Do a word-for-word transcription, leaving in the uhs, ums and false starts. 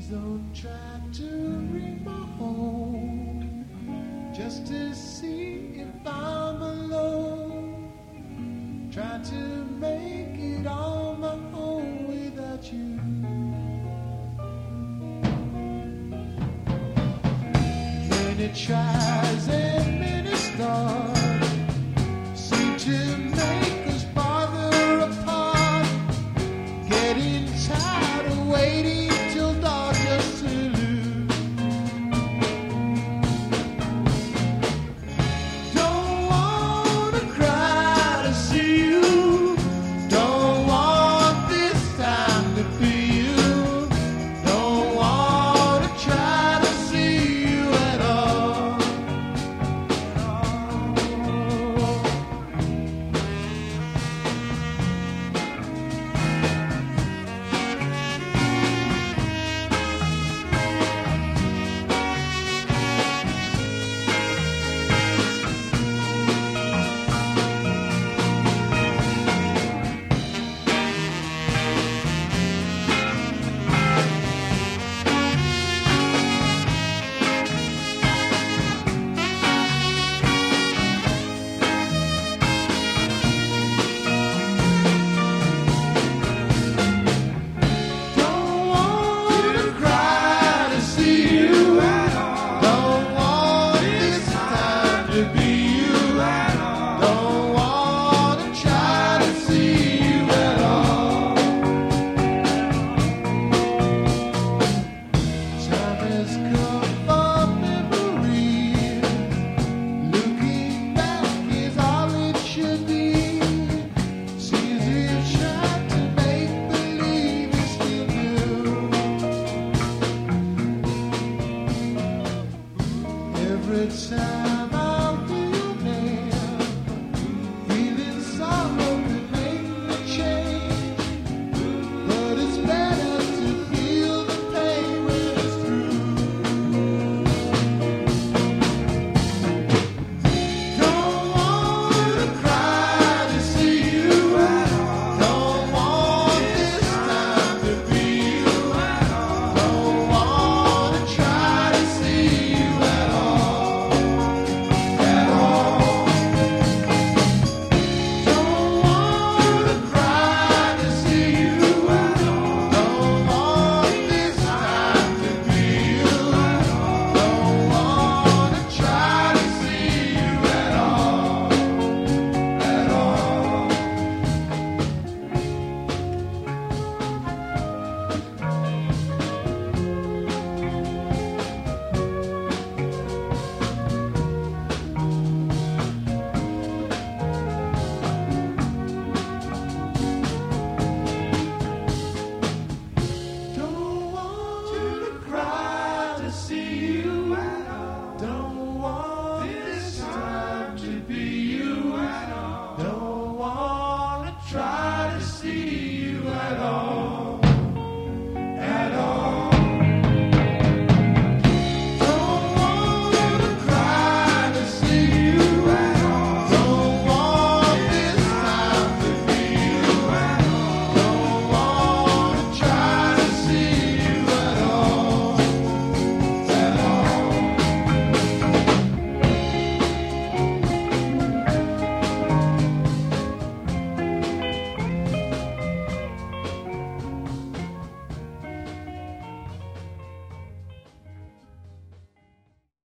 don't try to ring my home just to see if I'm alone. Try to make it on my own without you. Many tries and many stars seem to make us farther apart. Getting tired of waiting till dawn just to lose. Don't wanna cry to see you. Don't want this time to be you. Don't wanna try to see you at all. Every time